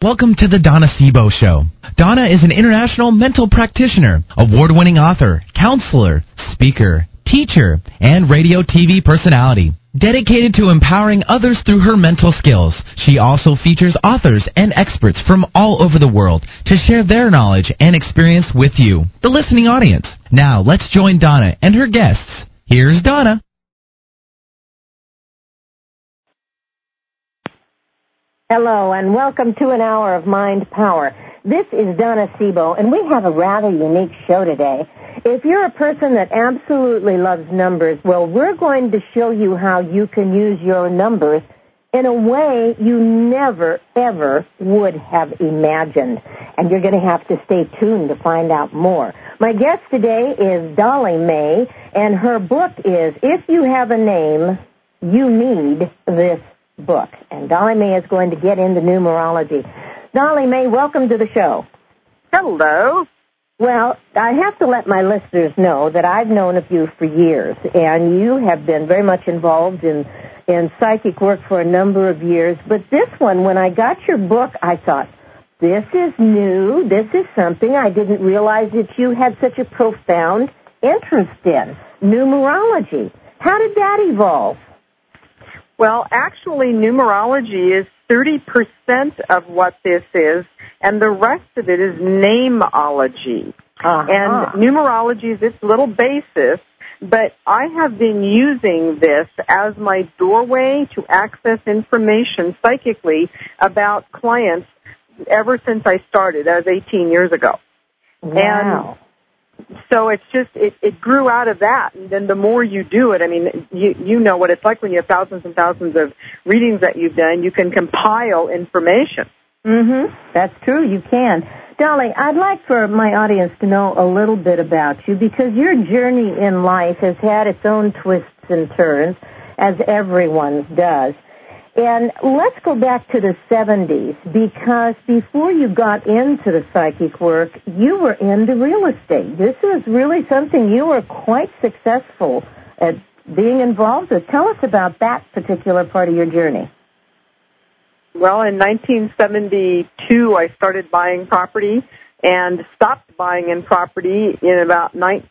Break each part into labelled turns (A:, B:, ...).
A: Welcome to the Donna Sebo Show. Donna is an international mental practitioner, award-winning author, counselor, speaker, teacher, and radio TV personality. Dedicated to empowering others through her mental skills, she also features authors and experts from all over the world to share their knowledge and experience with you, the listening audience. Now, let's join Donna and her guests. Here's Donna.
B: Hello, and welcome to an hour of Mind Power. This is Donna Sebo, and we have a rather unique show today. If you're a person that absolutely loves numbers, well, we're going to show you how you can use your numbers in a way you never, ever would have imagined. And you're going to have to stay tuned to find out more. My guest today is Dolly May, and her book is If You Have a Name, You Need This Book. And Dolly May is going to get into numerology. Dolly May, welcome to the show.
C: Hello.
B: Well, I have to let my listeners know that I've known of you for years, and you have been very much involved in psychic work for a number of years. But this one, when I got your book, I thought, this is new. This is something I didn't realize that you had such a profound interest in, numerology. How did that evolve?
C: Well, actually, numerology is 30% of what this is, and the rest of it is nameology. And numerology is its little basis, but I have been using this as my doorway to access information psychically about clients ever since I started. That was 18 years ago.
B: Wow.
C: And so it's just, it grew out of that. And then the more you do it, I mean, you know what it's like when you have thousands and thousands of readings that you've done. You can compile information.
B: Mm-hmm. That's true. You can. Dolly, I'd like for my audience to know a little bit about you because your journey in life has had its own twists and turns, as everyone's does. And let's go back to the 70s, because before you got into the psychic work, you were into real estate. This is really something you were quite successful at being involved with. Tell us about that particular part of your journey.
C: Well, in 1972, I started buying property and stopped buying in property in about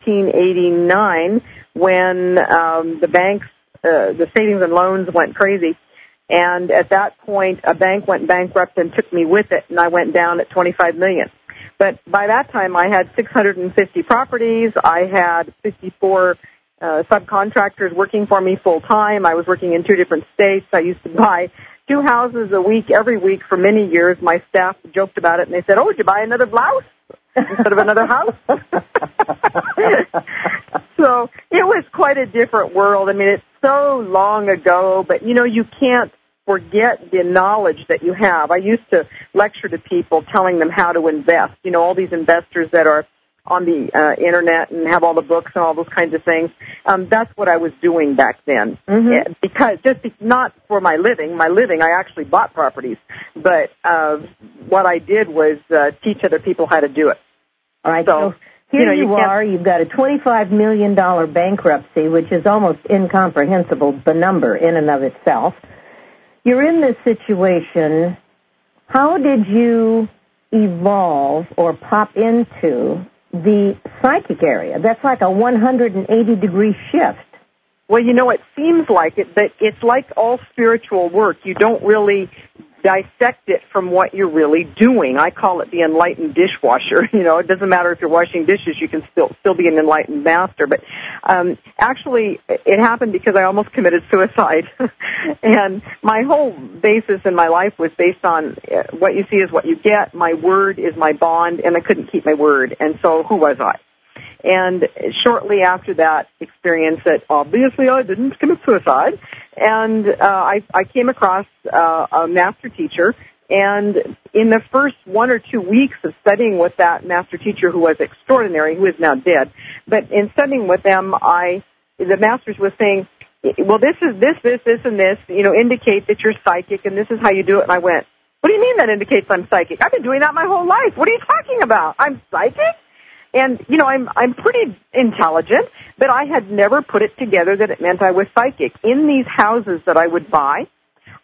C: 1989 when the banks, the savings and loans went crazy. And at that point, a bank went bankrupt and took me with it, and I went down at $25 million. But by that time, I had 650 properties. I had 54 subcontractors working for me full time. I was working in 2 different states. I used to buy 2 houses a week, every week for many years. My staff joked about it, and they said, "Oh, did you buy another blouse instead of another house?" So it was quite a different world. I mean, it's so long ago, but, you know, you can't forget the knowledge that you have. I used to lecture to people telling them how to invest. You know, all these investors that are on the Internet and have all the books and all those kinds of things. That's what I was doing back then. Mm-hmm. Because not for my living. My living, I actually bought properties. But what I did was teach other people how to do it.
B: All right, so here you are. You've got a $25 million bankruptcy, which is almost incomprehensible, the number in and of itself. You're in this situation. How did you evolve or pop into the psychic area? That's like a 180-degree shift.
C: Well, you know, it seems like it, but it's like all spiritual work. You don't really dissect it from what you're really doing. I call it the enlightened dishwasher. You know, it doesn't matter if you're washing dishes, you can still be an enlightened master. But actually, it happened because I almost committed suicide. And my whole basis in my life was based on what you see is what you get. My word is my bond, and I couldn't keep my word. And so who was I? And shortly after that experience, that obviously I didn't commit suicide, and I came across a master teacher, and in the first 1 or 2 weeks of studying with that master teacher, who was extraordinary, who is now dead, but in studying with them, the masters was saying, well, this, and this, you know, indicate that you're psychic, and this is how you do it. And I went, what do you mean that indicates I'm psychic? I've been doing that my whole life. What are you talking about? I'm psychic? And, you know, I'm pretty intelligent, but I had never put it together that it meant I was psychic. In these houses that I would buy,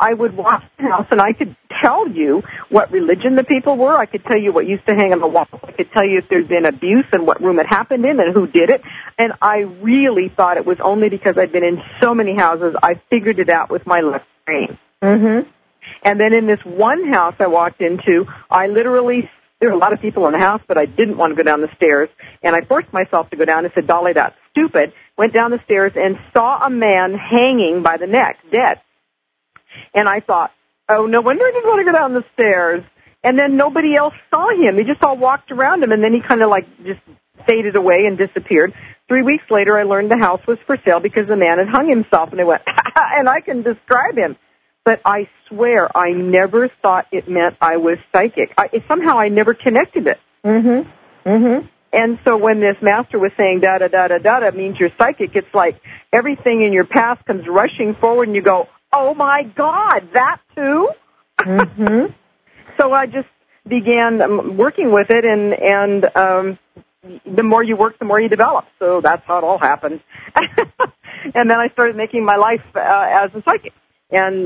C: I would walk the house, and I could tell you what religion the people were. I could tell you what used to hang on the wall. I could tell you if there'd been abuse and what room it happened in and who did it. And I really thought it was only because I'd been in so many houses, I figured it out with my left brain.
B: Mm-hmm.
C: And then in this one house I walked into, there were a lot of people in the house, but I didn't want to go down the stairs. And I forced myself to go down and said, Dolly, that's stupid. Went down the stairs and saw a man hanging by the neck, dead. And I thought, oh, no wonder I didn't want to go down the stairs. And then nobody else saw him. They just all walked around him, and then he kind of like just faded away and disappeared. 3 weeks later, I learned the house was for sale because the man had hung himself, and I went, and I can describe him. But I swear I never thought it meant I was psychic. Somehow I never connected it.
B: Mm-hmm. Mm-hmm.
C: And so when this master was saying da-da-da-da-da-da means you're psychic, it's like everything in your past comes rushing forward, and you go, oh, my God, that too?
B: Mm-hmm.
C: So I just began working with it, and the more you work, the more you develop. So that's how it all happened. And then I started making my life as a psychic. And,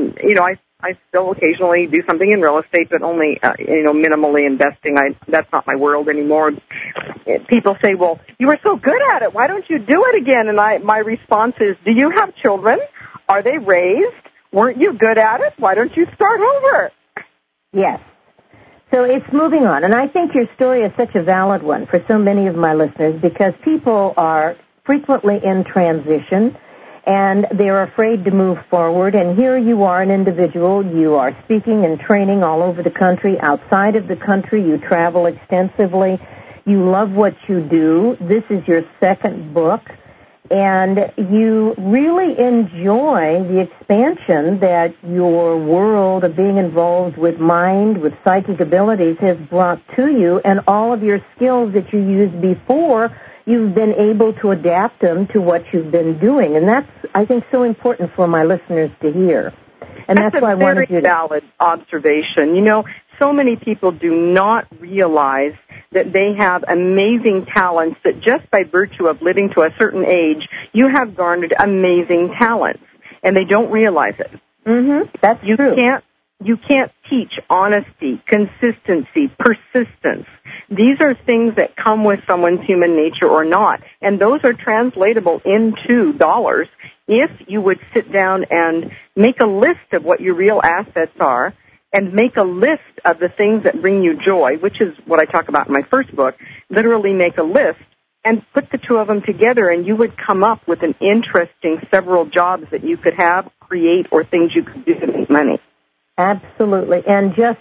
C: I still occasionally do something in real estate, but only, minimally investing. That's not my world anymore. People say, well, you were so good at it. Why don't you do it again? And my response is, do you have children? Are they raised? Weren't you good at it? Why don't you start over?
B: Yes. So it's moving on. And I think your story is such a valid one for so many of my listeners because people are frequently in transition and they're afraid to move forward. And here you are, an individual. You are speaking and training all over the country, outside of the country. You travel extensively. You love what you do. This is your second book. And you really enjoy the expansion that your world of being involved with mind, with psychic abilities has brought to you, and all of your skills that you used before, you've been able to adapt them to what you've been doing. And that's, I think, so important for my listeners to hear. And that's why I wanted you to...
C: That's a very valid observation. So many people do not realize that they have amazing talents, that just by virtue of living to a certain age, you have garnered amazing talents, and they don't realize it.
B: Mm-hmm. That's true.
C: You can't teach honesty, consistency, persistence. These are things that come with someone's human nature or not, and those are translatable into dollars if you would sit down and make a list of what your real assets are, and make a list of the things that bring you joy, which is what I talk about in my first book. Literally make a list and put the two of them together, and you would come up with an interesting several jobs that you could have, create, or things you could do to make money.
B: Absolutely, and just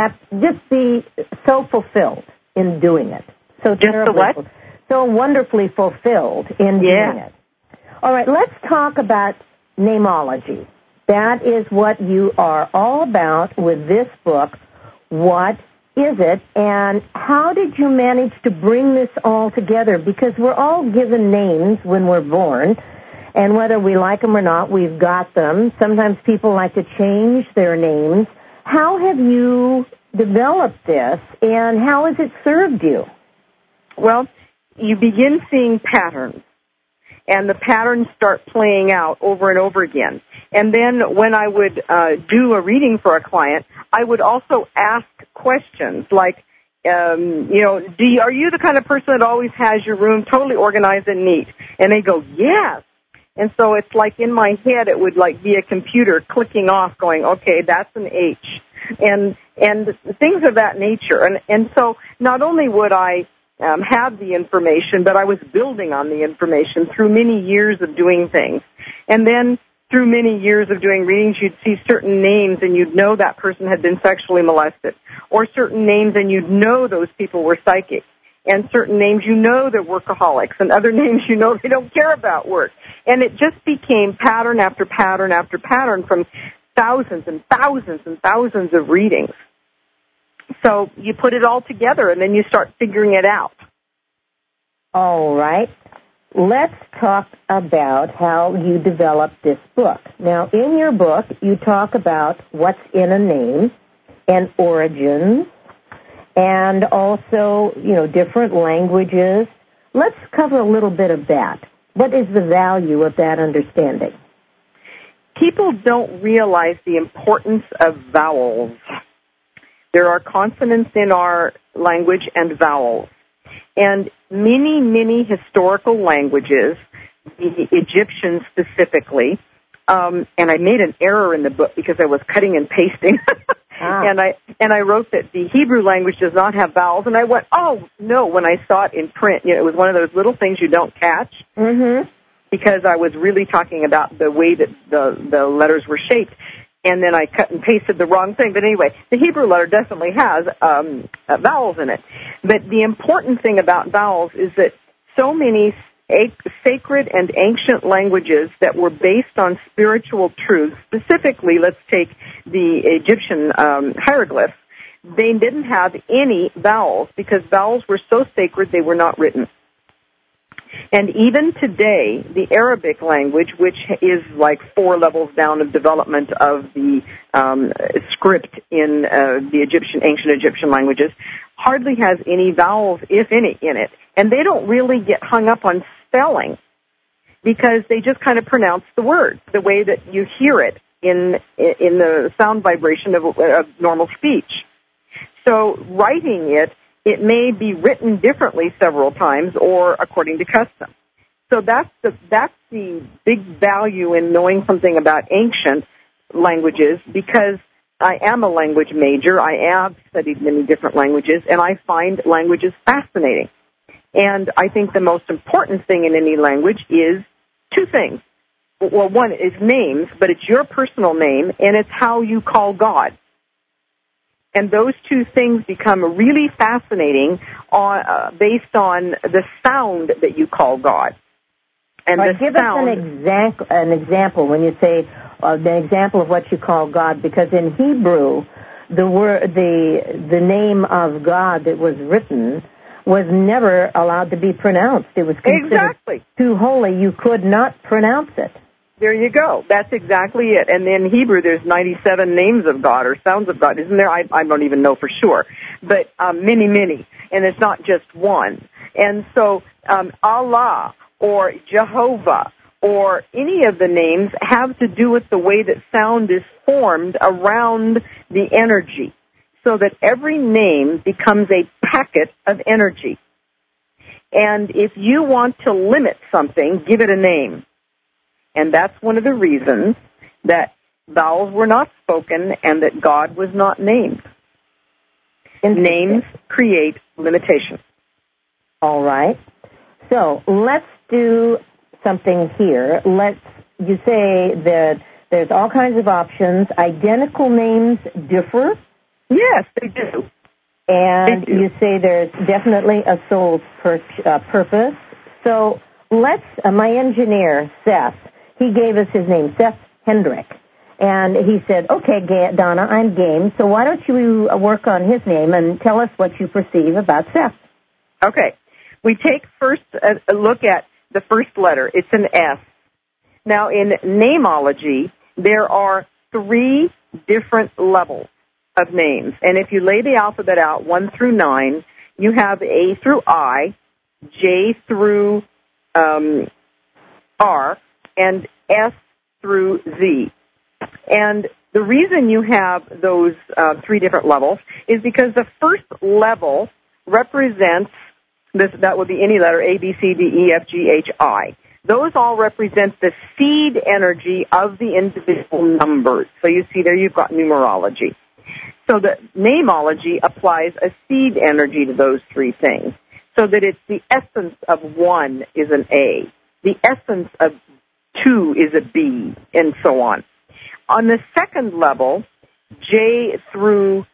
B: be so fulfilled in doing it. So terribly, so wonderfully fulfilled in doing it. All right, let's talk about namology. That is what you are all about with this book. What is it, and how did you manage to bring this all together? Because we're all given names when we're born, and whether we like them or not, we've got them. Sometimes people like to change their names. How have you developed this, and how has it served you?
C: Well, you begin seeing patterns, and the patterns start playing out over and over again. And then when I would do a reading for a client, I would also ask questions like, are you the kind of person that always has your room totally organized and neat? And they go, yes. And so it's like in my head it would like be a computer clicking off going, okay, that's an H. And things of that nature. And so not only would I have the information, but I was building on the information through many years of doing things. And then through many years of doing readings, you'd see certain names and you'd know that person had been sexually molested, or certain names and you'd know those people were psychic, and certain names you know they're workaholics, and other names you know they don't care about work. And it just became pattern after pattern after pattern from thousands and thousands and thousands of readings. So you put it all together and then you start figuring it out.
B: All right. Let's talk about how you developed this book. Now, in your book, you talk about what's in a name and origins and also, different languages. Let's cover a little bit of that. What is the value of that understanding?
C: people don't realize the importance of vowels. There are consonants in our language and vowels. And many, many historical languages, the Egyptian specifically, and I made an error in the book because I was cutting and pasting. And I wrote that the Hebrew language does not have vowels, and I went, oh, no, when I saw it in print. You know, it was one of those little things you don't catch, because I was really talking about the way that the letters were shaped, and then I cut and pasted the wrong thing. But anyway, the Hebrew letter definitely has vowels in it. But the important thing about vowels is that so many sacred and ancient languages that were based on spiritual truths, specifically, let's take the Egyptian hieroglyphs, they didn't have any vowels because vowels were so sacred they were not written. And even today, the Arabic language, which is like 4 levels down of development of the script in the ancient Egyptian languages, hardly has any vowels, if any, in it. And they don't really get hung up on spelling because they just kind of pronounce the word the way that you hear it in the sound vibration of normal speech. So writing it may be written differently several times or according to custom. So that's the big value in knowing something about ancient languages, because I am a language major. I have studied many different languages, and I find languages fascinating. And I think the most important thing in any language is 2 things. Well, one is names, but it's your personal name, and it's how you call God. And those 2 things become really fascinating based on the sound that you call God. And
B: give us an example when you say the example of what you call God, because in Hebrew, the name of God that was written was never allowed to be pronounced. It was considered too holy. You could not pronounce it.
C: There you go. That's exactly it. And in Hebrew, there's 97 names of God or sounds of God, isn't there? I don't even know for sure. But many, many. And it's not just one. And so Allah or Jehovah or any of the names have to do with the way that sound is formed around the energy, so that every name becomes a packet of energy. And if you want to limit something, give it a name. And that's one of the reasons that vowels were not spoken and that God was not named. Names create limitation.
B: All right. So let's do something here. You say that there's all kinds of options. Identical names differ?
C: Yes, they do.
B: And you say there's definitely a soul's purpose. So my engineer, Seth, he gave us his name, Seth Hendrick. And he said, okay, Donna, I'm game. So why don't you work on his name and tell us what you perceive about Seth?
C: Okay. We take first a look at the first letter. It's an S. Now, in namology, there are 3 different levels of names. And if you lay the alphabet out, 1 through 9, you have A through I, J through R, and S through Z. And the reason you have those 3 different levels is because the first level represents, that would be any letter, A, B, C, D, E, F, G, H, I. Those all represent the seed energy of the individual numbers. So you see there you've got numerology. So the namology applies a seed energy to those 3 things, so that it's the essence of 1 is an A, the essence of 2 is a B, and so on. On the second level, J through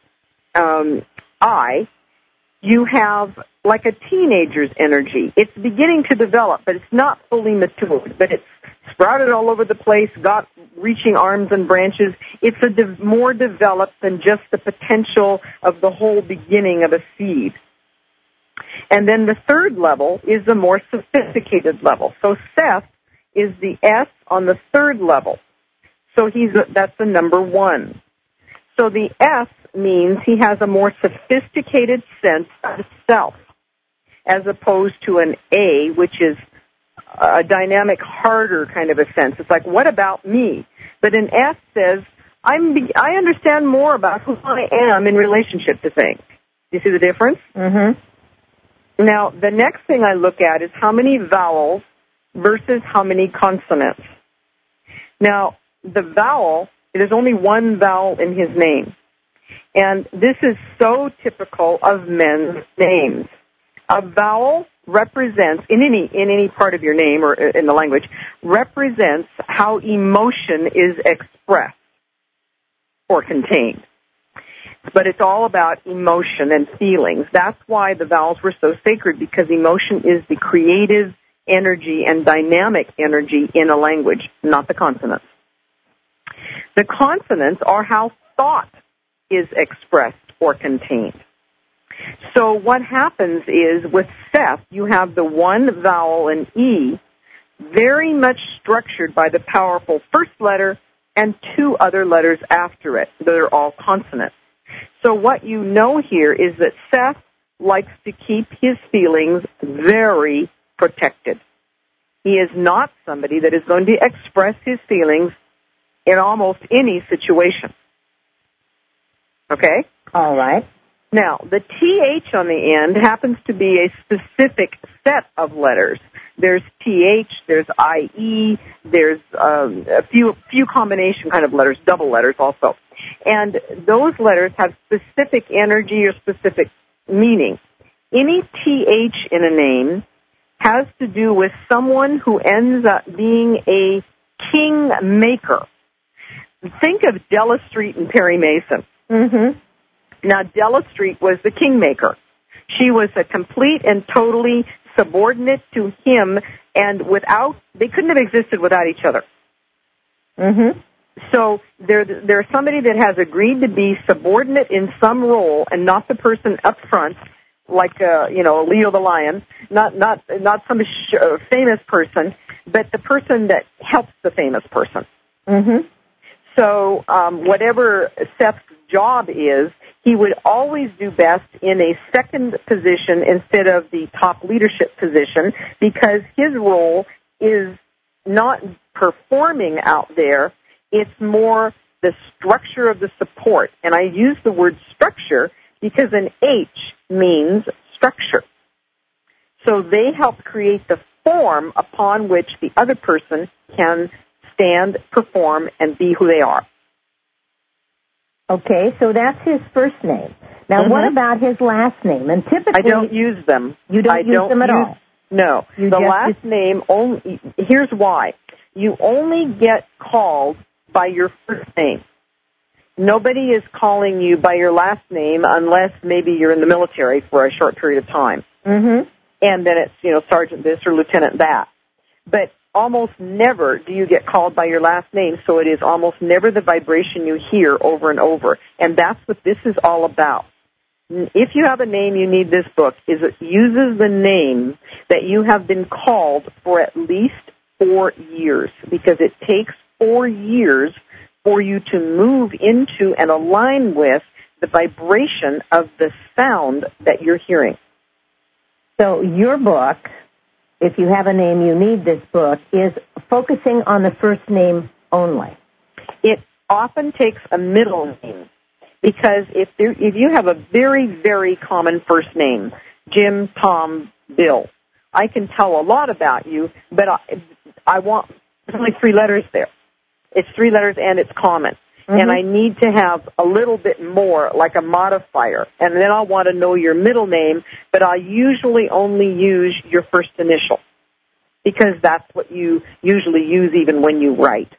C: I, you have like a teenager's energy. It's beginning to develop, but it's not fully matured, but it's sprouted all over the place, got reaching arms and branches. It's more developed than just the potential of the whole beginning of a seed. And then the third level is the more sophisticated level. So Seth is the S on the third level. So that's the number 1. So the S means he has a more sophisticated sense of self, as opposed to an A, which is a dynamic, harder kind of a sense. It's like, what about me? But an S says, I understand more about who I am in relationship to things. Do you see the difference?
B: Mm-hmm.
C: Now, the next thing I look at is how many vowels versus how many consonants. Now, the vowel, there's only one vowel in his name. And this is so typical of men's names. A vowel represents, in any part of your name or in the language, represents how emotion is expressed or contained. But it's all about emotion and feelings. That's why the vowels were so sacred, because emotion is the creative energy and dynamic energy in a language, not the consonants. The consonants are how thought is expressed or contained. So what happens is with Seth, you have the one vowel in E very much structured by the powerful first letter and two other letters after it. They're all consonants. So what you know here is that Seth likes to keep his feelings very protected. He is not somebody that is going to express his feelings in almost any situation. Okay?
B: All right.
C: Now, the TH on the end happens to be a specific set of letters. There's TH, there's IE, there's a few combination kind of letters, double letters also. And those letters have specific energy or specific meaning. Any TH in a name has to do with someone who ends up being a kingmaker. Think of Della Street and Perry Mason.
B: Mm-hmm.
C: Now, Della Street was the kingmaker. She was a complete and totally subordinate to him, and they couldn't have existed without each other.
B: Mm-hmm.
C: So there's somebody that has agreed to be subordinate in some role and not the person up front, like Leo the Lion, not some famous person, but the person that helps the famous person.
B: Mm-hmm.
C: So whatever Seth's job is, he would always do best in a second position instead of the top leadership position, because his role is not performing out there. It's more the structure of the support. And I use the word structure because an H means structure. So they help create the form upon which the other person can stand, perform, and be who they are.
B: Okay, so that's his first name. Now,
C: Mm-hmm.
B: what about his last name? And typically,
C: I don't use them.
B: You don't use them at all?
C: No. The last name, only. Here's why. You only get called by your first name. Nobody is calling you by your last name unless maybe you're in the military for a short period of time.
B: Mm-hmm.
C: And then it's, Sergeant this or Lieutenant that. But almost never do you get called by your last name, so it is almost never the vibration you hear over and over. And that's what this is all about. If you have a name, you need this book, is it uses the name that you have been called for at least 4 years, because it takes 4 years for you to move into and align with the vibration of the sound that you're hearing.
B: So your book, if you have a name, you need this book, is focusing on the first name only.
C: It often takes a middle name, because if you have a very, very common first name, Jim, Tom, Bill, I can tell a lot about you, but there's only 3 letters there. It's 3 letters and it's common. Mm-hmm. And I need to have a little bit more, like a modifier. And then I'll want to know your middle name, but I usually only use your first initial, because that's what you usually use even when you write.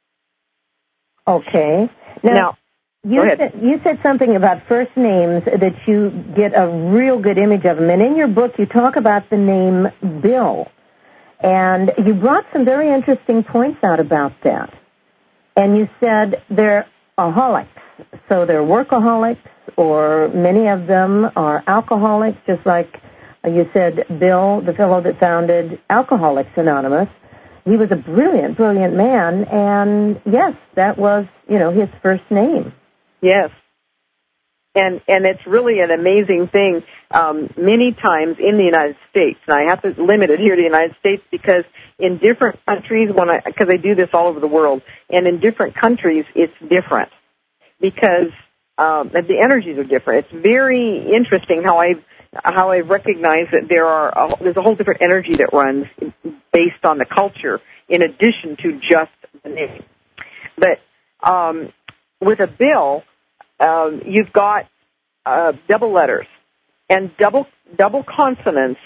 B: Okay. Now you said something about first names that you get a real good image of them. And in your book, you talk about the name Bill. And you brought some very interesting points out about that. And you said they're aholics. So they're workaholics, or many of them are alcoholics, just like you said Bill, the fellow that founded Alcoholics Anonymous. He was a brilliant, brilliant man, and yes, that was, his first name.
C: Yes. And it's really an amazing thing. Many times in the United States, and I have to limit it here to the United States because in different countries, because I do this all over the world, and in different countries it's different because the energies are different. It's very interesting how I've recognized that there's a whole different energy that runs based on the culture in addition to just the name. But with a bill, you've got double letters and double consonants,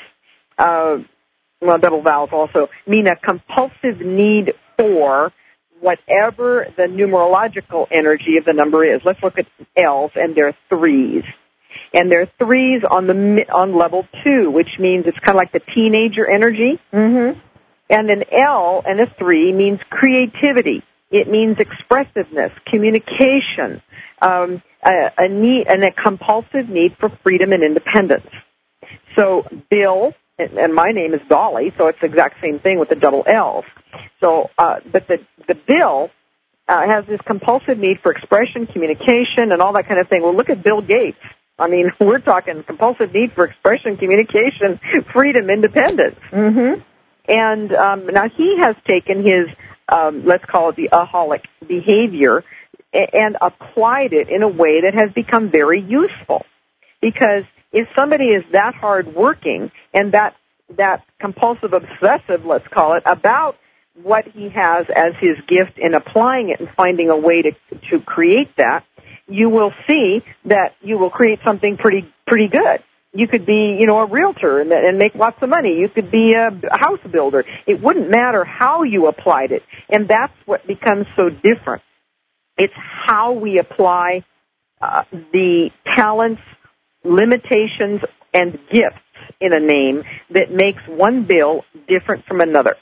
C: double vowels also, mean a compulsive need for whatever the numerological energy of the number is. Let's look at L's, and they're threes. And they're threes on level 2, which means it's kind of like the teenager energy.
B: Mm-hmm.
C: And an L and a 3 means creativity. It means expressiveness, communication, a need and a compulsive need for freedom and independence. So Bill, and my name is Dolly, so it's the exact same thing with the double L's. So, but the Bill has this compulsive need for expression, communication, and all that kind of thing. Well, look at Bill Gates. I mean, we're talking compulsive need for expression, communication, freedom, independence.
B: Mm-hmm.
C: And now he has taken his, let's call it the aholic behavior, and applied it in a way that has become very useful. Because if somebody is that hardworking and that compulsive obsessive, let's call it, about what he has as his gift and applying it and finding a way to create that, you will see that you will create something pretty good. You could be, a realtor and make lots of money. You could be a house builder. It wouldn't matter how you applied it. And that's what becomes so different. It's how we apply the talents, limitations, and gifts in a name that makes one bill different from another.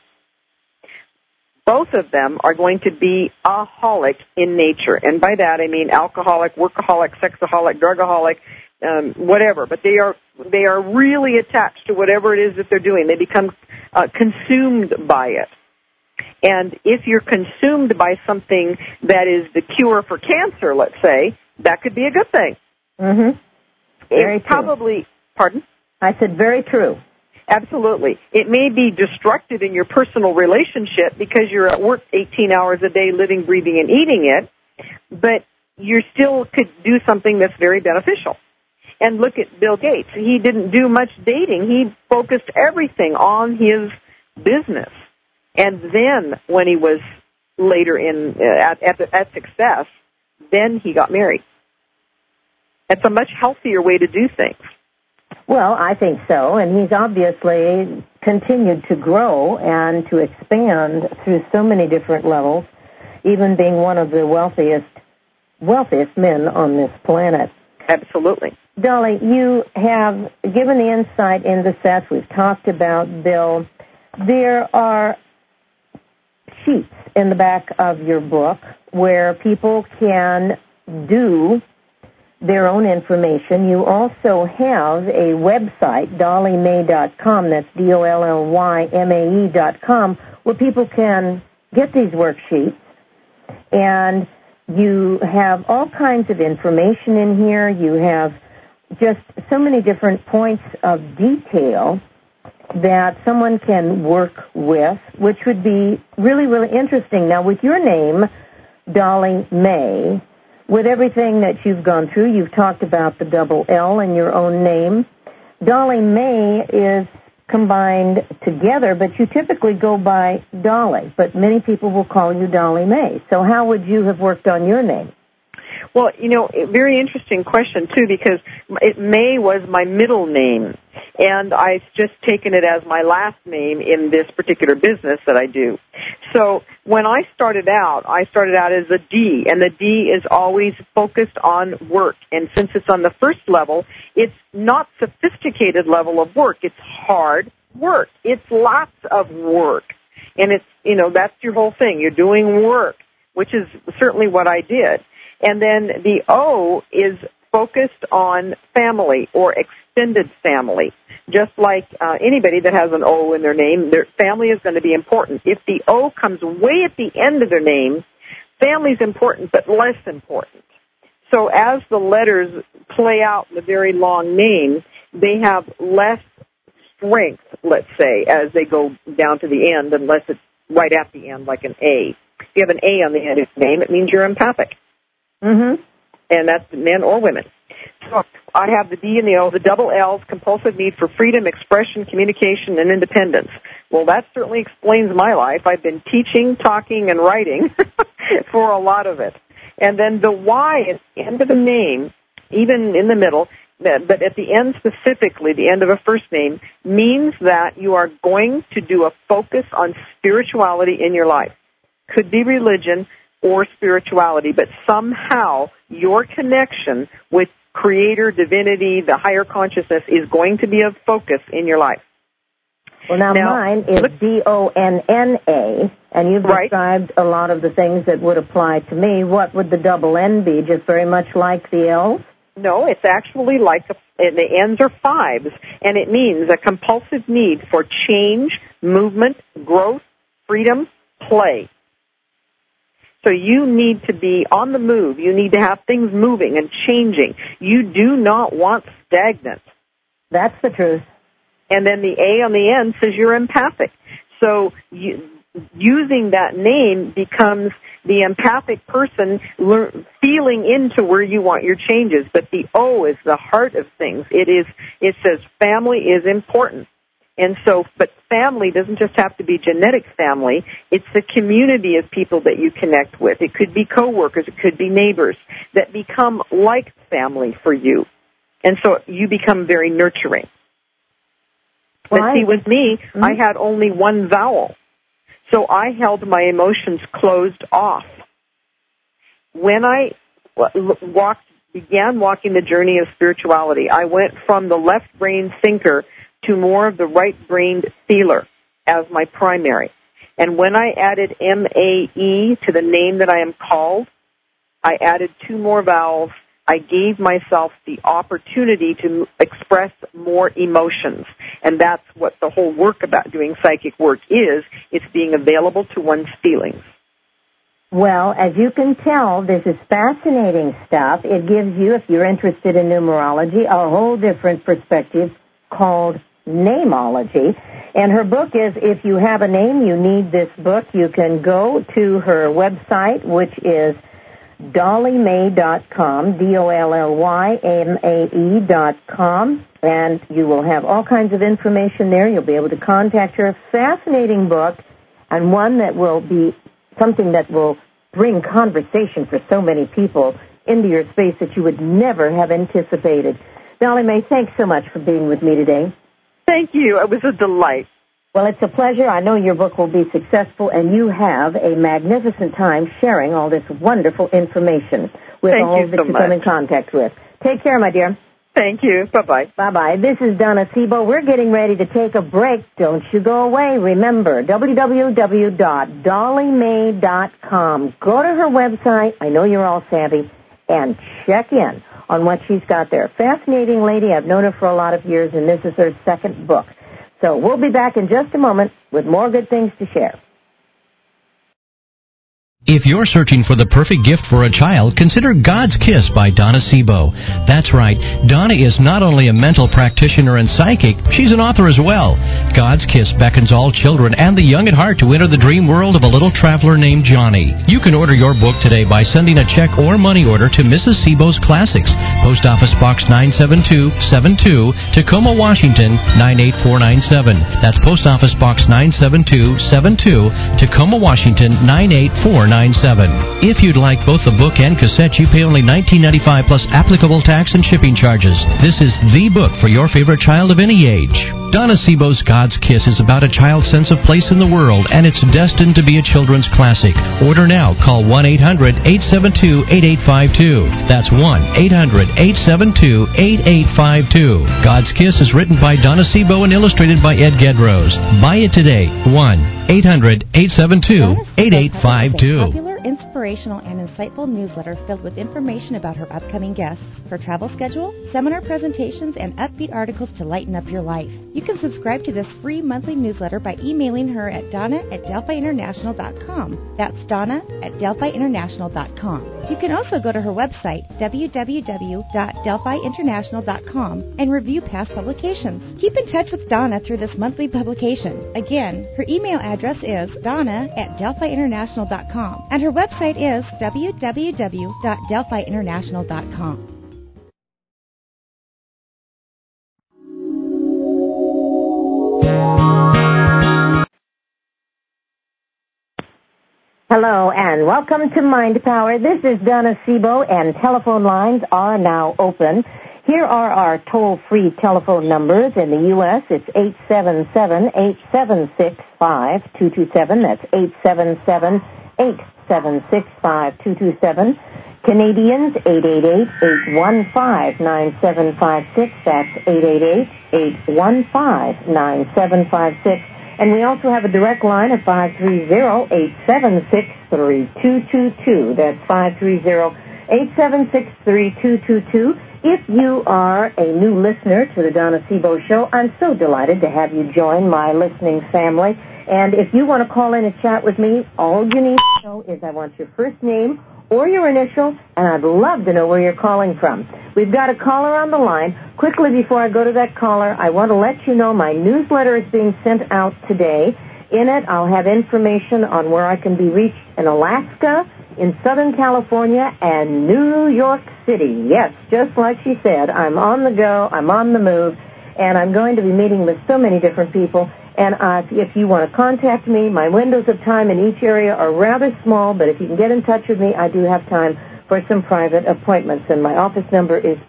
C: Both of them are going to be aholic in nature. And by that I mean alcoholic, workaholic, sexaholic, drugaholic, whatever. But they are really attached to whatever it is that they're doing. They become consumed by it. And if you're consumed by something that is the cure for cancer, let's say, that could be a good thing.
B: Mm-hmm. Very
C: true. Pardon?
B: I said very true.
C: Absolutely. It may be destructive in your personal relationship because you're at work 18 hours a day living, breathing, and eating it, but you still could do something that's very beneficial. And look at Bill Gates. He didn't do much dating. He focused everything on his business. And then when he was later at success, then he got married. It's a much healthier way to do things.
B: Well, I think so, and he's obviously continued to grow and to expand through so many different levels, even being one of the wealthiest men on this planet.
C: Absolutely.
B: Dolly, you have given the insight into Seth. We've talked about Bill. There are sheets in the back of your book where people can do their own information. You also have a website, DollyMae.com, that's DOLLYMAE.com, where people can get these worksheets. And you have all kinds of information in here. You have just so many different points of detail that someone can work with, which would be really, really interesting. Now, with your name, Dolly Mae, with everything that you've gone through, you've talked about the double L in your own name. Dolly Mae is combined together, but you typically go by Dolly, but many people will call you Dolly Mae. So how would you have worked on your name?
C: Well, very interesting question, too, because May was my middle name, and I've just taken it as my last name in this particular business that I do. So when I started out as a D, and the D is always focused on work. And since it's on the first level, it's not sophisticated level of work. It's hard work. It's lots of work. And it's, that's your whole thing. You're doing work, which is certainly what I did. And then the O is focused on family or extended family. Just like anybody that has an O in their name, their family is going to be important. If the O comes way at the end of their name, family is important but less important. So as the letters play out in the very long name, they have less strength, let's say, as they go down to the end, unless it's right at the end, like an A. If you have an A on the end of your name, it means you're empathic.
B: Mm-hmm.
C: And that's men or women. So I have the D and the O, the double L's, compulsive need for freedom, expression, communication, and independence. Well, that certainly explains my life. I've been teaching, talking, and writing for a lot of it. And then the Y at the end of the name, even in the middle, but at the end specifically, the end of a first name, means that you are going to do a focus on spirituality in your life. Could be religion or spirituality, but somehow your connection with Creator, divinity, the higher consciousness is going to be a focus in your life.
B: Well, now mine is D-O-N-N-A, and you've described a lot of the things that would apply to me. What would the double N be, just very much like the L's?
C: No, it's actually like the N's are fives, and it means a compulsive need for change, movement, growth, freedom, play. So you need to be on the move. You need to have things moving and changing. You do not want stagnant.
B: That's the truth.
C: And then the A on the end says you're empathic. So using that name becomes the empathic person feeling into where you want your changes. But the O is the heart of things. It says family is important. And so, but family doesn't just have to be genetic family. It's the community of people that you connect with. It could be coworkers. It could be neighbors that become like family for you. And so you become very nurturing. Well, but see, with me, I had only one vowel. So I held my emotions closed off. When I began walking the journey of spirituality, I went from the left-brain thinker to more of the right-brained feeler as my primary. And when I added M-A-E to the name that I am called, I added 2 more vowels. I gave myself the opportunity to express more emotions. And that's what the whole work about doing psychic work is. It's being available to one's feelings.
B: Well, as you can tell, this is fascinating stuff. It gives you, if you're interested in numerology, a whole different perspective called Nameology. And her book is, If You Have a Name, You Need This Book. You can go to her website, which is DollyMae.com, DOLLYMAE.com, and you will have all kinds of information there. You'll be able to contact her. A fascinating book, and one that will be something that will bring conversation for so many people into your space that you would never have anticipated. Dolly Mae, thanks so much for being with me today.
C: Thank you. It was a delight.
B: Well, it's a pleasure. I know your book will be successful, and you have a magnificent time sharing all this wonderful information with all that you come in contact with. Take care, my dear.
C: Thank you. Bye-bye.
B: Bye-bye. This is Donna Sebo. We're getting ready to take a break. Don't you go away. Remember, www.DollyMae.com. Go to her website. I know you're all savvy. And check in on what she's got there. Fascinating lady. I've known her for a lot of years, and this is her second book. So we'll be back in just a moment with more good things to share.
D: If you're searching for the perfect gift for a child, consider God's Kiss by Donna Sebo. That's right, Donna is not only a mental practitioner and psychic, she's an author as well. God's Kiss beckons all children and the young at heart to enter the dream world of a little traveler named Johnny. You can order your book today by sending a check or money order to Mrs. Sebo's Classics, Post Office Box 97272, Tacoma, Washington 98497. That's Post Office Box 97272, Tacoma, Washington 98497. If you'd like both the book and cassette, you pay only $19.95 plus applicable tax and shipping charges. This is the book for your favorite child of any age. Donna Sebo's God's Kiss is about a child's sense of place in the world, and it's destined to be a children's classic. Order now. Call 1-800-872-8852. That's 1-800-872-8852. God's Kiss is written by Donna Sebo and illustrated by Ed Gedrose. Buy it today. 1-800-872-8852.
E: inspirational and insightful newsletter filled with information about her upcoming guests, her travel schedule, seminar presentations, and upbeat articles to lighten up your life. You can subscribe to this free monthly newsletter by emailing her at donna@delphiinternational.com. That's donna@delphiinternational.com. You can also go to her website, www.delphiinternational.com, and review past publications. Keep in touch with Donna through this monthly publication. Again, her email address is donna@delphiinternational.com, and her website is www.delphiinternational.com.
B: Hello and welcome to Mind Power. This is Donna Sebo, and telephone lines are now open. Here are our toll-free telephone numbers. In the U.S., it's 877-876-5227. That's 877-876-5227. Canadians, 888-815-9756. That's 888-815-9756. And we also have a direct line at 530-876-3222. That's 530-876-3222. If you are a new listener to the Donna Sebo Show, I'm so delighted to have you join my listening family. And if you want to call in and chat with me, all you need to know is I want your first name or your initial, and I'd love to know where you're calling from. We've got a caller on the line. Quickly, before I go to that caller, I want to let you know my newsletter is being sent out today. In it, I'll have information on where I can be reached in Alaska, in Southern California, and New York City. Yes, just like she said, I'm on the go, I'm on the move, and I'm going to be meeting with so many different people. And if you want to contact me, my windows of time in each area are rather small, but if you can get in touch with me, I do have time for some private appointments. And my office number is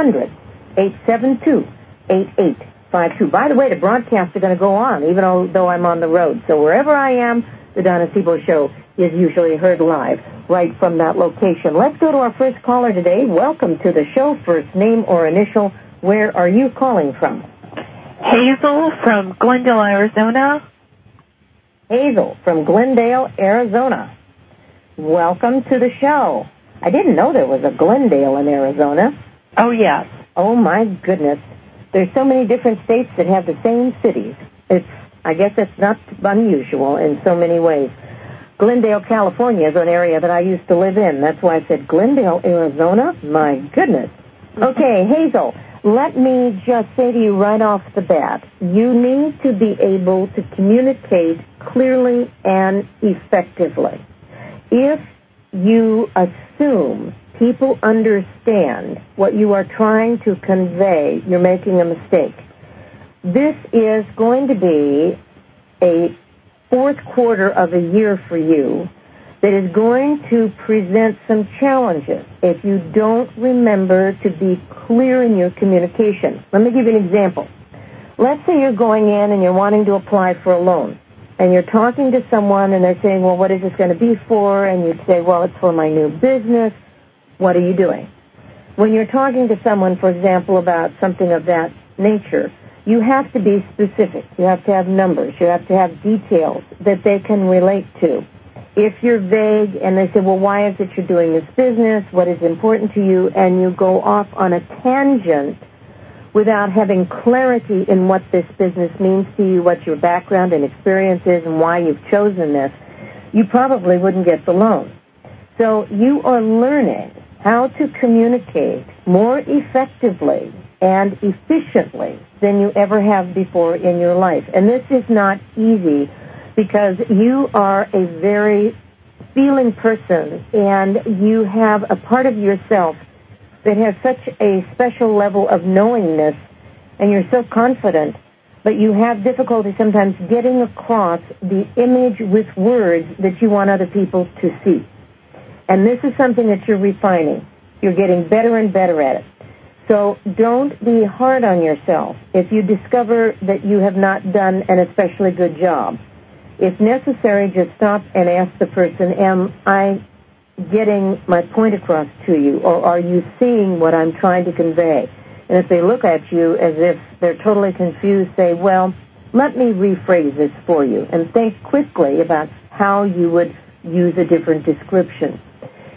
B: 800-872-8852. By the way, the broadcasts are going to go on, even though I'm on the road. So wherever I am, the Donna Sebo Show is usually heard live right from that location. Let's go to our first caller today. Welcome to the show. First name or initial. Where are you calling from?
F: Hazel from Glendale, Arizona.
B: Hazel from Glendale, Arizona. Welcome to the show. I didn't know there was a Glendale in Arizona.
F: Oh, yes.
B: Oh, my goodness. There's so many different states that have the same cities. I guess it's not unusual in so many ways. Glendale, California is an area that I used to live in. That's why I said Glendale, Arizona. My goodness. Okay, Hazel. Let me just say to you right off the bat, you need to be able to communicate clearly and effectively. If you assume people understand what you are trying to convey, you're making a mistake. This is going to be a fourth quarter of a year for you that is going to present some challenges if you don't remember to be clear in your communication. Let me give you an example. Let's say you're going in and you're wanting to apply for a loan, and you're talking to someone and they're saying, well, what is this going to be for? And you'd say, well, it's for my new business. What are you doing? When you're talking to someone, for example, about something of that nature, you have to be specific. You have to have numbers. You have to have details that they can relate to. If you're vague and they say, well, why is it you're doing this business? What is important to you? And you go off on a tangent without having clarity in what this business means to you, what your background and experience is, and why you've chosen this, you probably wouldn't get the loan. So you are learning how to communicate more effectively and efficiently than you ever have before in your life. And this is not easy, because you are a very feeling person, and you have a part of yourself that has such a special level of knowingness, and you're so confident, but you have difficulty sometimes getting across the image with words that you want other people to see. And this is something that you're refining. You're getting better and better at it. So don't be hard on yourself if you discover that you have not done an especially good job. If necessary, just stop and ask the person, am I getting my point across to you, or are you seeing what I'm trying to convey? And if they look at you as if they're totally confused, say, well, let me rephrase this for you, and think quickly about how you would use a different description.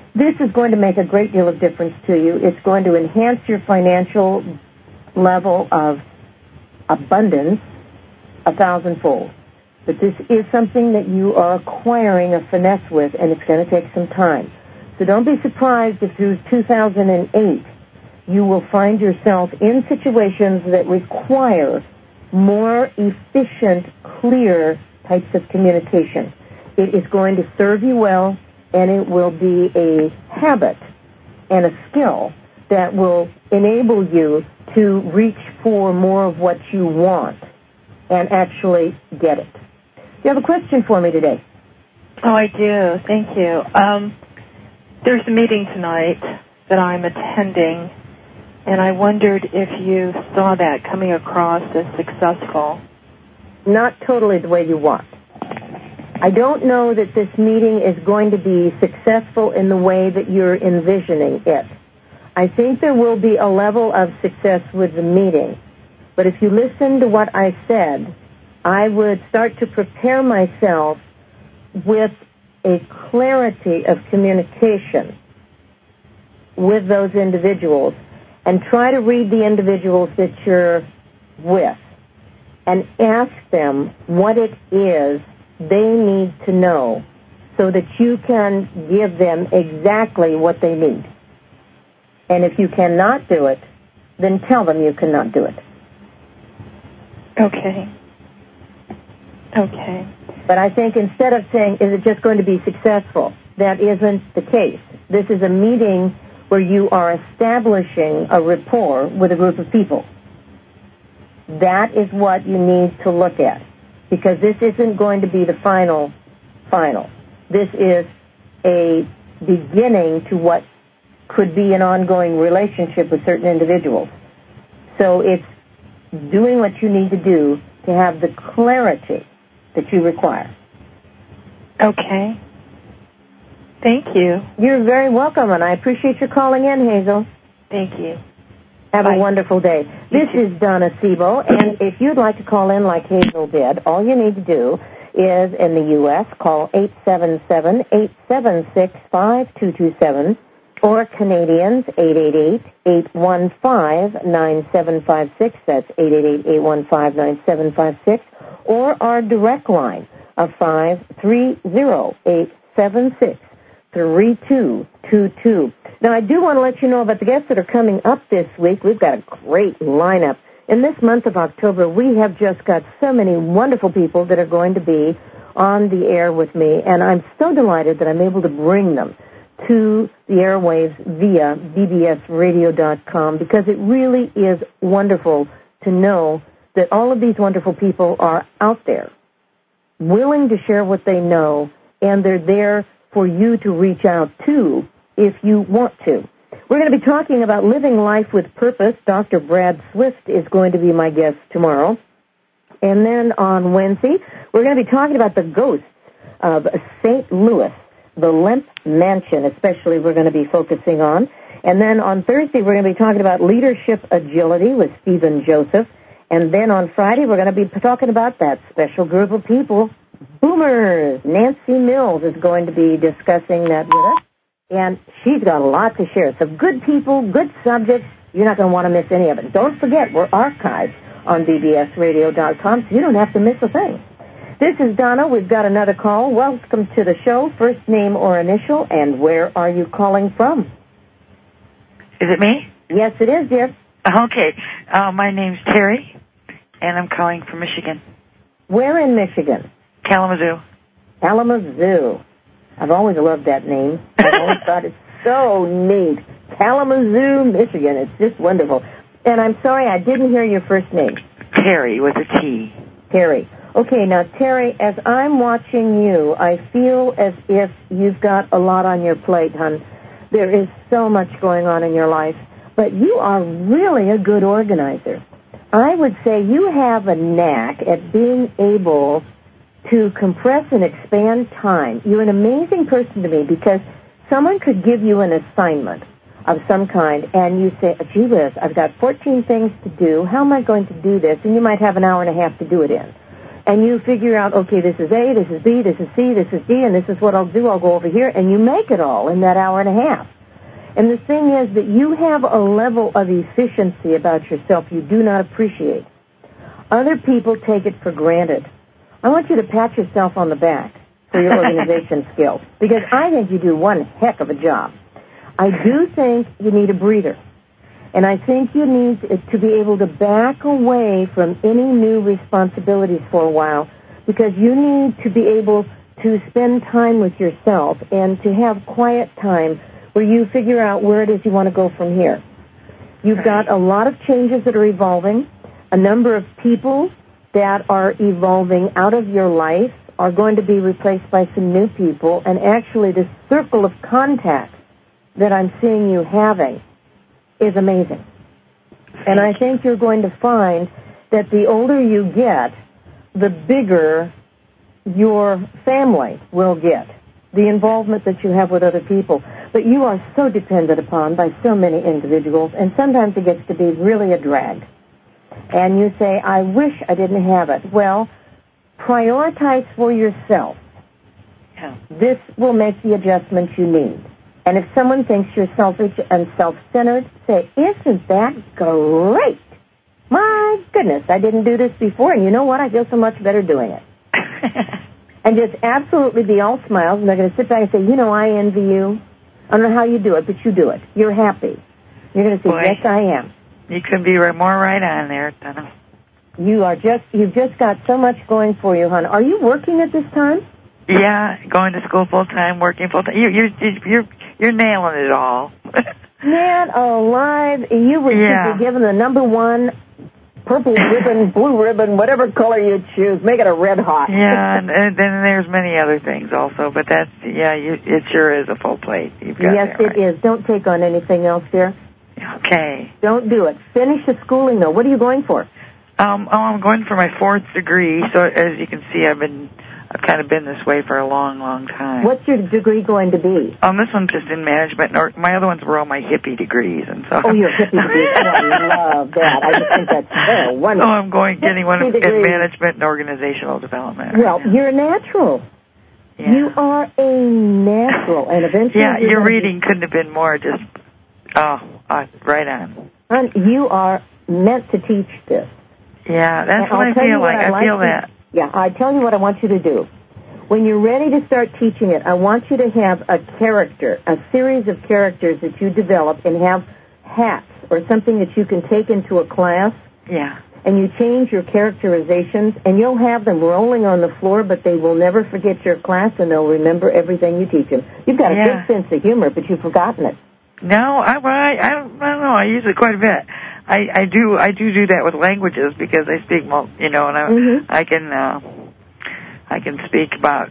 B: This is going to make a great deal of difference to you. It's going to enhance your financial level of abundance 1,000-fold. But this is something that you are acquiring a finesse with, and it's going to take some time. So don't be surprised if through 2008 you will find yourself in situations that require more efficient, clear types of communication. It is going to serve you well, and it will be a habit and a skill that will enable you to reach for more of what you want and actually get it. Do you have a question for me today?
F: Oh, I do. Thank you. There's a meeting tonight that I'm attending, and I wondered if you saw that coming across as successful.
B: Not totally the way you want. I don't know that this meeting is going to be successful in the way that you're envisioning it. I think there will be a level of success with the meeting. But if you listen to what I said, I would start to prepare myself with a clarity of communication with those individuals and try to read the individuals that you're with and ask them what it is they need to know so that you can give them exactly what they need. And if you cannot do it, then tell them you cannot do it.
F: Okay.
B: But I think instead of saying, is it just going to be successful, that isn't the case. This is a meeting where you are establishing a rapport with a group of people. That is what you need to look at, because this isn't going to be the final. This is a beginning to what could be an ongoing relationship with certain individuals. So it's doing what you need to do to have the clarity that you require.
F: Okay. Thank you.
B: You're very welcome, and I appreciate your calling in, Hazel.
F: Thank you.
B: Have
F: Bye.
B: a wonderful day. This is Donna Sebo, and if you'd like to call in like Hazel did, all you need to do is, in the U.S., call 877-876-5227, or Canadians, 888-815-9756. That's 888-815-9756. Or our direct line of 530-876-3222. Now, I do want to let you know about the guests that are coming up this week. We've got a great lineup. In this month of October, we have just got so many wonderful people that are going to be on the air with me, and I'm so delighted that I'm able to bring them to the airwaves via bbsradio.com, because it really is wonderful to know that all of these wonderful people are out there, willing to share what they know, and they're there for you to reach out to if you want to. We're going to be talking about living life with purpose. Dr. Brad Swift is going to be my guest tomorrow. And then on Wednesday, we're going to be talking about the ghosts of St. Louis, the Lemp Mansion, especially we're going to be focusing on. And then on Thursday, we're going to be talking about leadership agility with Stephen Joseph. And then on Friday, we're going to be talking about that special group of people, boomers. Nancy Mills is going to be discussing that with us. And she's got a lot to share. So good people, good subjects. You're not going to want to miss any of it. Don't forget, we're archived on bbsradio.com, so you don't have to miss a thing. This is Donna. We've got another call. Welcome to the show. First name or initial, and where are you calling from?
G: Is it me?
B: Yes, it is, dear.
G: Okay. My name's Terry, and I'm calling from Michigan.
B: Where in Michigan?
G: Kalamazoo.
B: Kalamazoo. I've always loved that name. I've always thought it's so neat. Kalamazoo, Michigan. It's just wonderful. And I'm sorry, I didn't hear your first name.
G: Terry with a T.
B: Terry. Okay, now, Terry, as I'm watching you, I feel as if you've got a lot on your plate, hon. There is so much going on in your life. But you are really a good organizer. I would say you have a knack at being able to compress and expand time. You're an amazing person to me, because someone could give you an assignment of some kind, and you say, gee whiz, I've got 14 things to do. How am I going to do this? And you might have an hour and a half to do it in. And you figure out, okay, this is A, this is B, this is C, this is D, and this is what I'll do. I'll go over here, and you make it all in that hour and a half. And the thing is that you have a level of efficiency about yourself you do not appreciate. Other people take it for granted. I want you to pat yourself on the back for your organization skills, because I think you do one heck of a job. I do think you need a breather. And I think you need to be able to back away from any new responsibilities for a while, because you need to be able to spend time with yourself and to have quiet time where you figure out where it is you want to go from here. You've got a lot of changes that are evolving. A number of people that are evolving out of your life are going to be replaced by some new people, and actually the circle of contacts that I'm seeing you having is amazing. And I think you're going to find that the older you get, the bigger your family will get, the involvement that you have with other people. But you are so dependent upon by so many individuals, and sometimes it gets to be really a drag. And you say, I wish I didn't have it. Well, prioritize for yourself.
G: Yeah.
B: This will make the adjustments you need. And if someone thinks you're selfish and self-centered, say, isn't that great? My goodness, I didn't do this before, and you know what? I feel so much better doing it. And just absolutely be all smiles, and they're going to sit back and say, you know, I envy you. I don't know how you do it, but you do it. You're happy. You're going to say, yes, I am.
G: You could be more right on there, Donna.
B: You've just got so much going for you, hon. Are you working at this time?
G: Yeah, going to school full time, working full time. You're nailing it all.
B: Man alive, you would be given the number one purple ribbon, blue ribbon, whatever color you choose. Make it a red hot.
G: Yeah, and then there's many other things also, but that's, it sure is a full plate. You've got
B: yes, it is. Don't take on anything else, dear.
G: Okay.
B: Don't do it. Finish the schooling, though. What are you going for?
G: I'm going for my 4th degree, so as you can see, I've kind of been this way for a long, long time.
B: What's your degree going to be?
G: This one's just in management. My other ones were all my hippie degrees, and so.
B: Oh, your hippie degrees! Oh, I love that. I just think that's so wonderful.
G: Oh, I'm getting one in management and organizational development.
B: Well, you're a natural.
G: Yeah.
B: You are a natural, and eventually.
G: Yeah, your reading couldn't have been more just. Right on.
B: You are meant to teach this.
G: Yeah, that's what I feel like. I feel that.
B: Yeah, I tell you what I want you to do. When you're ready to start teaching it, I want you to have a character, a series of characters that you develop, and have hats or something that you can take into a class.
G: Yeah.
B: And you change your characterizations, and you'll have them rolling on the floor, but they will never forget your class, and they'll remember everything you teach them. You've got a good sense of humor, but you've forgotten it.
G: No, I don't know. I use it quite a bit. I do that with languages because I speak, and I can speak about,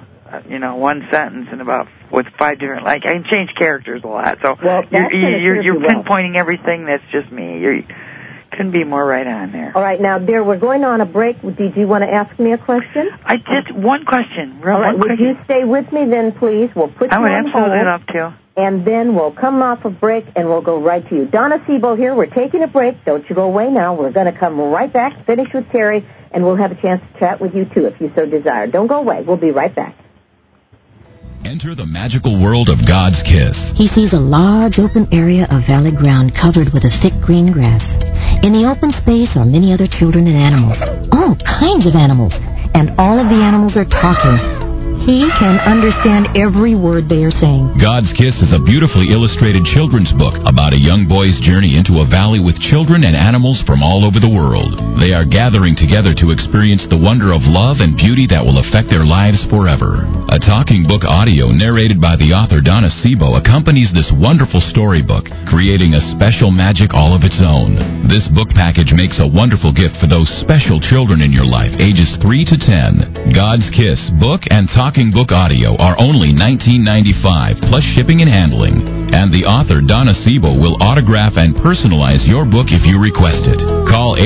G: one sentence and with 5 different, I can change characters a lot. So you're pinpointing everything that's just me. You couldn't be more right on there.
B: All right, now, dear, we're going on a break. Did you want to ask me a question?
G: I just one question.
B: All right, would you stay with me then, please? We'll put you on hold.
G: I would absolutely love to.
B: And then we'll come off a break, and we'll go right to you. Donna Sebo here. We're taking a break. Don't you go away now. We're going to come right back, finish with Terry, and we'll have a chance to chat with you, too, if you so desire. Don't go away. We'll be right back.
H: Enter the magical world of God's Kiss.
I: He sees a large open area of valley ground covered with a thick green grass. In the open space are many other children and animals. All kinds of animals. And all of the animals are talking. He can understand every word they are saying.
H: God's Kiss is a beautifully illustrated children's book about a young boy's journey into a valley with children and animals from all over the world. They are gathering together to experience the wonder of love and beauty that will affect their lives forever. A talking book audio narrated by the author Donna Sebo accompanies this wonderful storybook, creating a special magic all of its own. This book package makes a wonderful gift for those special children in your life, ages 3 to 10. God's Kiss book and talking book audio are only $19.95 plus shipping and handling. And the author Donna Sebo will autograph and personalize your book if you request it. Call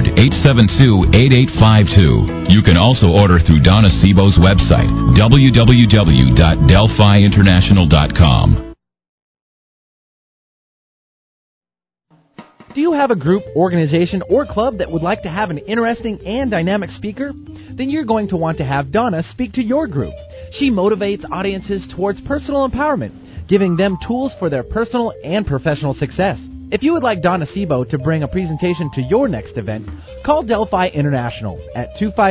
H: 800-872-8852. You can also order through Donna Sebo's website, www.delphiinternational.com.
A: Do you have a group, organization, or club that would like to have an interesting and dynamic speaker? Then you're going to want to have Donna speak to your group. She motivates audiences towards personal empowerment, giving them tools for their personal and professional success. If you would like Donna Sebo to bring a presentation to your next event, call Delphi International at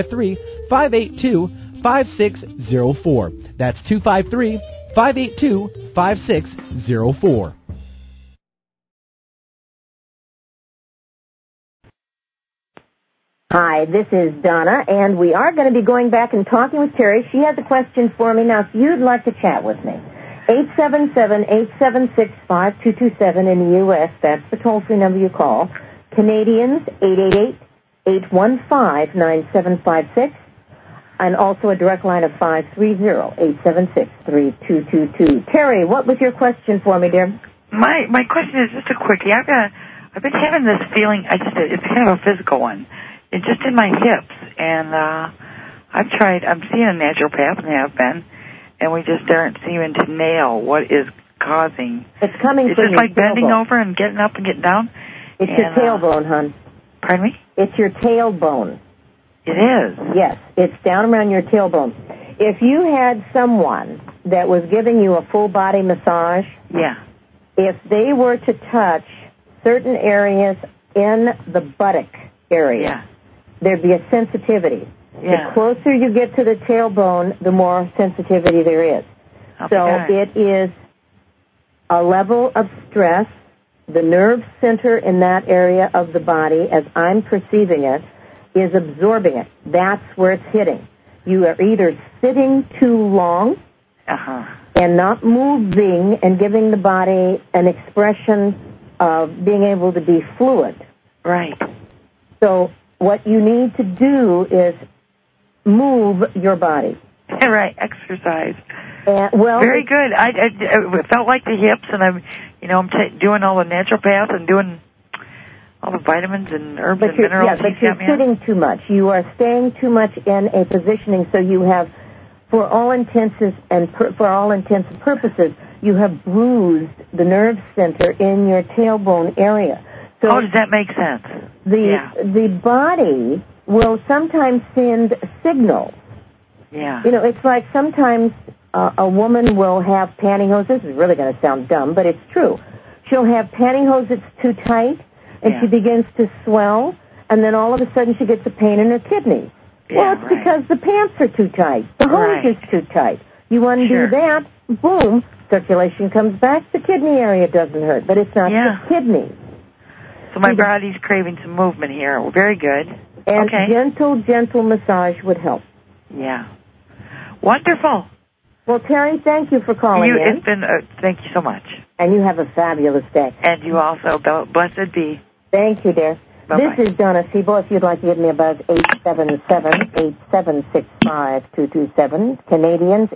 A: 253-582-5604. That's 253-582-5604.
B: Hi, this is Donna, and we are going to be going back and talking with Terry. She has a question for me. Now, if you'd like to chat with me, 877-876-5227 in the U.S., that's the toll-free number you call. Canadians, 888-815-9756, and also a direct line of 530-876-3222. Terry, what was your question for me, dear?
G: My question is just a quickie. I've been having this feeling, it's kind of a physical one. It's just in my hips, and I'm seeing a naturopath, and have been, and we just aren't seeming to nail what is causing.
B: It's coming from your tailbone. It's just like
G: bending over and getting up and getting down.
B: It's your tailbone, hon.
G: Pardon me?
B: It's your tailbone.
G: It is?
B: Yes, it's down around your tailbone. If you had someone that was giving you a full-body massage, if they were to touch certain areas in the buttock area, there'd be a sensitivity. The closer you get to the tailbone, the more sensitivity there is. So it is a level of stress. The nerve center in that area of the body, as I'm perceiving it, is absorbing it. That's where it's hitting. You are either sitting too long and not moving and giving the body an expression of being able to be fluid.
G: Right.
B: So what you need to do is move your body.
G: Right, exercise.
B: Very
G: good. It felt like the hips, and I'm doing all the naturopath and doing all the vitamins and herbs and minerals.
B: Yeah, but you're sitting too much. You are staying too much in a positioning, so you have, for all intents and purposes, you have bruised the nerve center in your tailbone area. So
G: does that make sense?
B: The body will sometimes send signals.
G: Yeah.
B: It's like sometimes a woman will have pantyhose. This is really going to sound dumb, but it's true. She'll have pantyhose that's too tight, and she begins to swell, and then all of a sudden she gets a pain in her kidneys. Well, it's because the pants are too tight. The hose is too tight. You undo that, boom, circulation comes back, the kidney area doesn't hurt, but it's not the kidney.
G: So my body's craving some movement here. Very good.
B: And gentle massage would help.
G: Yeah. Wonderful.
B: Well, Terry, thank you for calling in.
G: It's been, thank you so much.
B: And you have a fabulous day.
G: And you also, blessed be.
B: Thank you, dear.
G: Bye-bye.
B: This is Donna Sebo. If you'd like to give me a buzz, 877-876-5227. Canadians,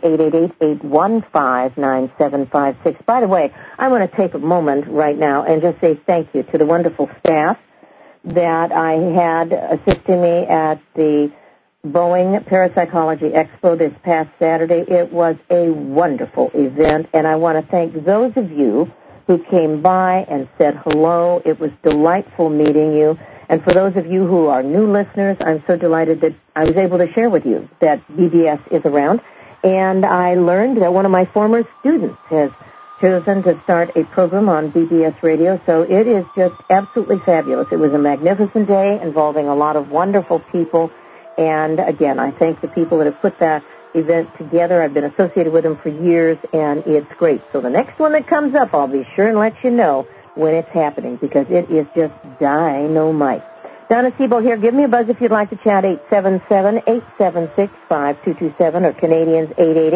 B: 888-815-9756. By the way, I want to take a moment right now and just say thank you to the wonderful staff that I had assisting me at the Boeing Parapsychology Expo this past Saturday. It was a wonderful event, and I want to thank those of you who came by and said hello. It was delightful meeting you. And for those of you who are new listeners, I'm so delighted that I was able to share with you that BBS is around. And I learned that one of my former students has chosen to start a program on BBS Radio. So it is just absolutely fabulous. It was a magnificent day involving a lot of wonderful people. And again, I thank the people that have put that event together. I've been associated with them for years, and it's great. So the next one that comes up, I'll be sure and let you know when it's happening, because it is just dynamite. Donna Sebo here. Give me a buzz if you'd like to chat, 877-876-5227, or Canadians,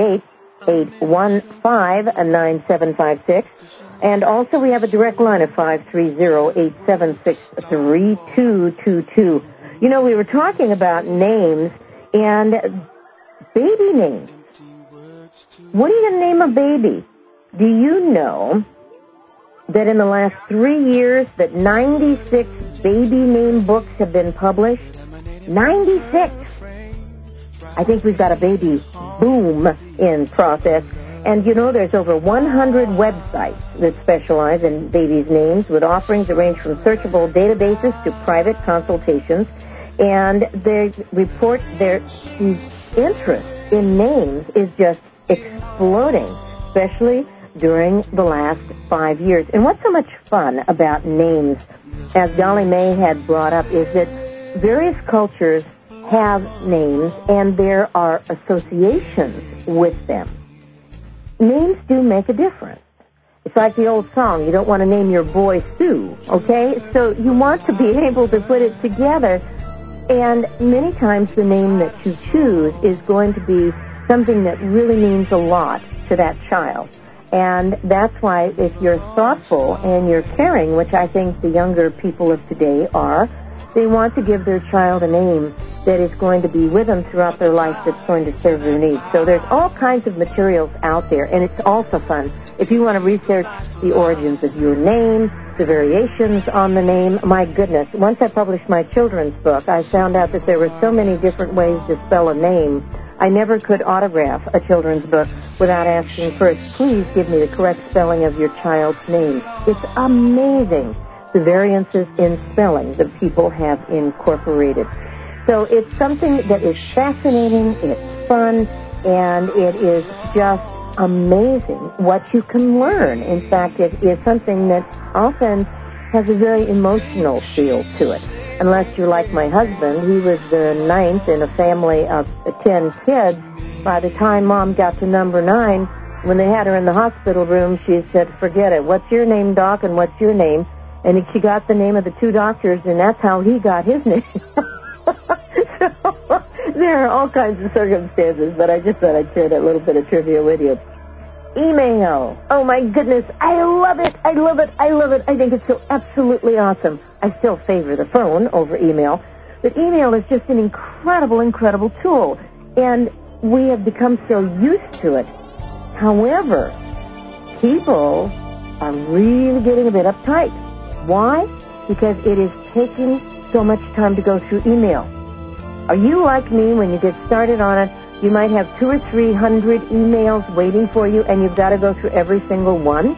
B: 888-815-9756. And also we have a direct line of 530-876-3222. You know, we were talking about names and baby names. What are you going to name a baby? Do you know that in the last 3 years that 96 baby name books have been published? 96! I think we've got a baby boom in process. And you know, there's over 100 websites that specialize in babies' names, with offerings that range from searchable databases to private consultations. And they report their interest in names is just exploding, especially during the last 5 years. And what's so much fun about names, as Dolly May had brought up, is that various cultures have names and there are associations with them. Names do make a difference. It's like the old song, you don't want to name your boy Sue, okay? So you want to be able to put it together, and many times the name that you choose is going to be something that really means a lot to that child. And that's why if you're thoughtful and you're caring, which I think the younger people of today are, they want to give their child a name that is going to be with them throughout their life, that's going to serve their needs. So there's all kinds of materials out there, and it's also fun. If you want to research the origins of your name, the variations on the name, my goodness, once I published my children's book, I found out that there were so many different ways to spell a name. I never could autograph a children's book without asking first, please give me the correct spelling of your child's name. It's amazing, the variances in spelling that people have incorporated. So it's something that is fascinating, it's fun, and it is just amazing what you can learn. In fact, it is something that often has a very emotional feel to it. Unless you're like my husband, he was the 9th in a family of 10 kids. By the time Mom got to number 9, when they had her in the hospital room, she said, forget it. What's your name, Doc, and what's your name? And she got the name of the 2 doctors, and that's how he got his name. So there are all kinds of circumstances, but I just thought I'd share that little bit of trivia with you. Email. Oh, my goodness. I love it. I love it. I love it. I think it's so absolutely awesome. I still favor the phone over email, but email is just an incredible, incredible tool, and we have become so used to it. However, people are really getting a bit uptight. Why? Because it is taking so much time to go through email. Are you like me? When you get started on it, you might have 200 or 300 emails waiting for you, and you've got to go through every single one?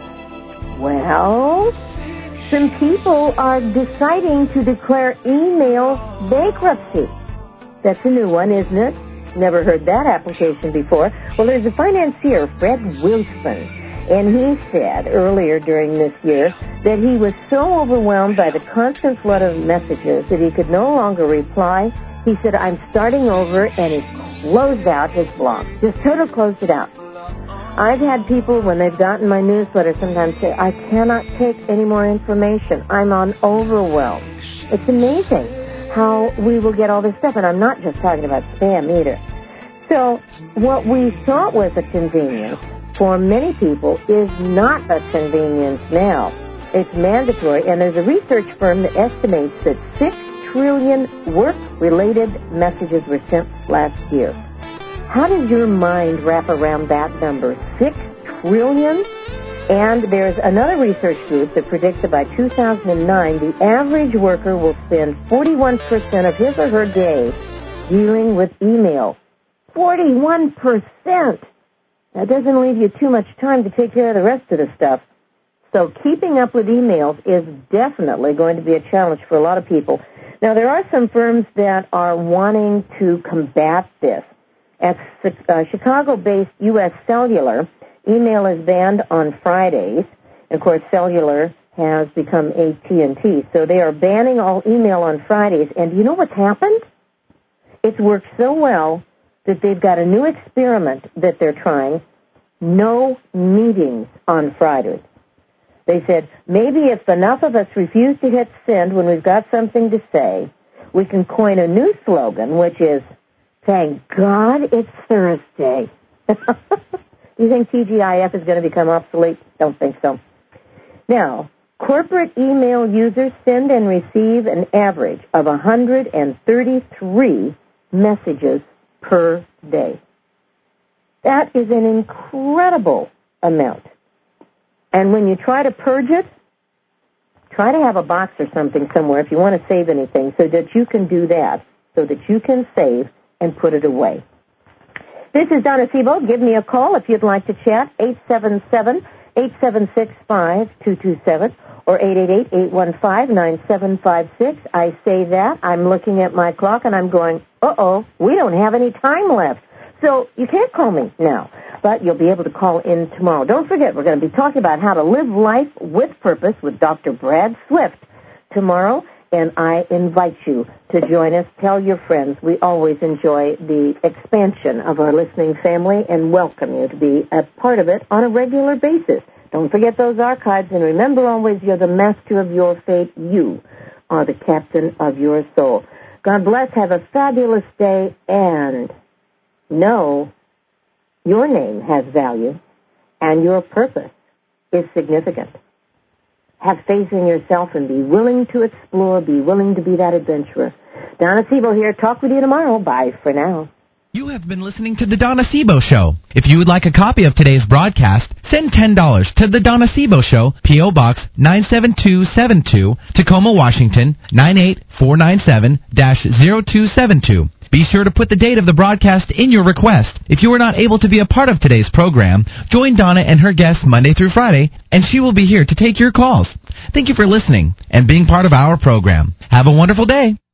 B: Well, some people are deciding to declare email bankruptcy. That's a new one, isn't it? Never heard that application before. Well, there's a financier, Fred Wilson, and he said earlier during this year that he was so overwhelmed by the constant flood of messages that he could no longer reply. He said, I'm starting over, and he closed out his blog. Just total closed it out. I've had people, when they've gotten my newsletter, sometimes say, I cannot take any more information. I'm on overwhelm. It's amazing how we will get all this stuff, and I'm not just talking about spam either. So what we thought was a convenience for many people is not a convenience now. It's mandatory, and there's a research firm that estimates that 6 trillion work-related messages were sent last year. How does your mind wrap around that number? 6 trillion? And there's another research group that predicts that by 2009, the average worker will spend 41% of his or her day dealing with email. 41%! That doesn't leave you too much time to take care of the rest of the stuff. So keeping up with emails is definitely going to be a challenge for a lot of people. Now, there are some firms that are wanting to combat this. At Chicago-based U.S. Cellular, email is banned on Fridays. Of course, Cellular has become AT&T, so they are banning all email on Fridays. And you know what's happened? It's worked so well that they've got a new experiment that they're trying, no meetings on Fridays. They said, maybe if enough of us refuse to hit send when we've got something to say, we can coin a new slogan, which is, thank God it's Thursday. Do you think TGIF is going to become obsolete? Don't think so. Now, corporate email users send and receive an average of 133 messages per day. That is an incredible amount. And when you try to purge it, try to have a box or something somewhere if you want to save anything so that you can do that, so that you can save and put it away. This is Donna Sebo. Give me a call if you'd like to chat, 877-876-5227 or 888-815-9756. I say that. I'm looking at my clock and I'm going, uh-oh, we don't have any time left. So you can't call me now, but you'll be able to call in tomorrow. Don't forget, we're going to be talking about how to live life with purpose with Dr. Brad Swift tomorrow, and I invite you to join us. Tell your friends. We always enjoy the expansion of our listening family and welcome you to be a part of it on a regular basis. Don't forget those archives, and remember always, you're the master of your fate. You are the captain of your soul. God bless. Have a fabulous day, and know your name has value and your purpose is significant. Have faith in yourself and be willing to explore, be willing to be that adventurer. Donna Sebo here. Talk with you tomorrow. Bye for now.
A: You have been listening to The Donna Sebo Show. If you would like a copy of today's broadcast, send $10 to The Donna Sebo Show, P.O. Box 97272, Tacoma, Washington, 98497-0272. Be sure to put the date of the broadcast in your request. If you are not able to be a part of today's program, join Donna and her guests Monday through Friday, and she will be here to take your calls. Thank you for listening and being part of our program. Have a wonderful day.